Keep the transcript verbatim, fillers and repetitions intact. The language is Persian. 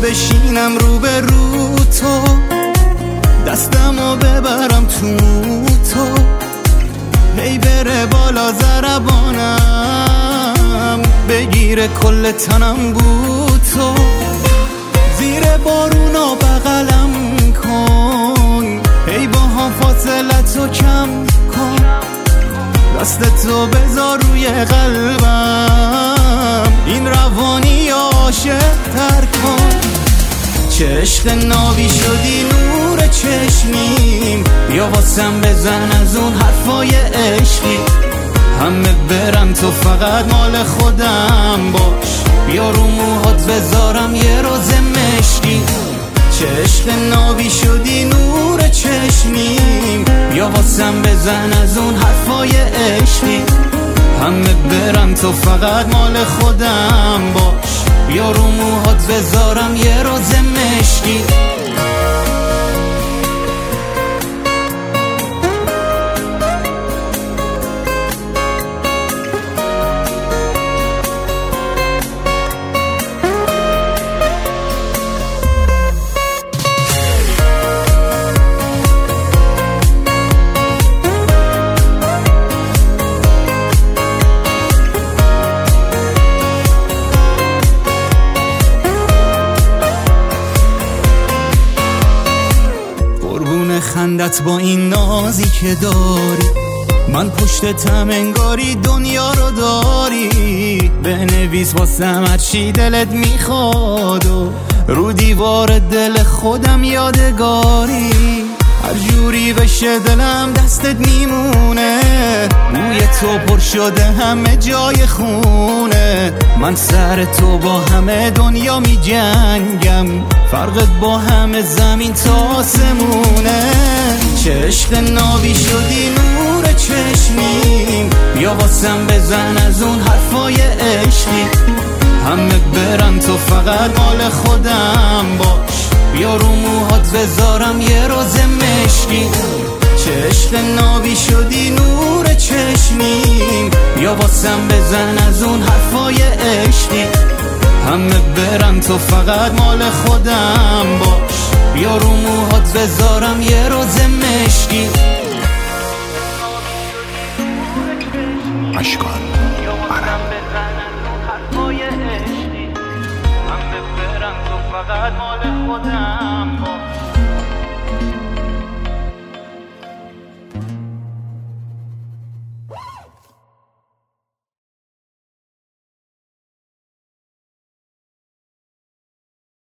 بشینم رو به رو تو، دستمو ببرم تو تو، هی بره بالا ضربانم، بگیره کل تنم بو تو، زیر بارونا بغلم کن، هی با هم فاصلتو کم کن، دستتو بذار روی قلبم، این روانی عاشق تر کن. چه عشق نابی شدی نور چشمیم، بیا واسم بزن از اون حرفای عشقی، همه برم تو فقط مال خودم باش، بیا رو موهات بذارم یه روز مشکی. چه عشق نابی شدی نور چشمیم، بیا واسم بزن از اون حرفای عشقی، همه برم تو فقط مال خودم باش، بیا رو موهات بذارم یه روز مشکی. خندت با این نازی که داری، من پشتتم انگاری دنیا رو داری، بنویس واسم هرچی دلت میخواد و رو دیوار دل خودم یادگاری، هر جوری بشه دلم دستت میمونه، روی تو پر شده همه جای خونه، من سر تو با همه دنیا می جنگم، فرقت با همه زمین تا آسمونه. چه عشق نابی شدی نور چشمیم، بیا واسم بزن از اون حرفای عشقی، همه برم تو فقط مال خودم باش، بیا رو موهات بذارم یه روز مشکی. چه عشق نابی شدی نور چشمیم، بیا واسم بزن از اون حرفای عشقی، همه برم تو فقط مال خودم باش، بیا رو موهات بذارم یه روز مشکی. اشکال همه برم تو فقط مال خودم باش.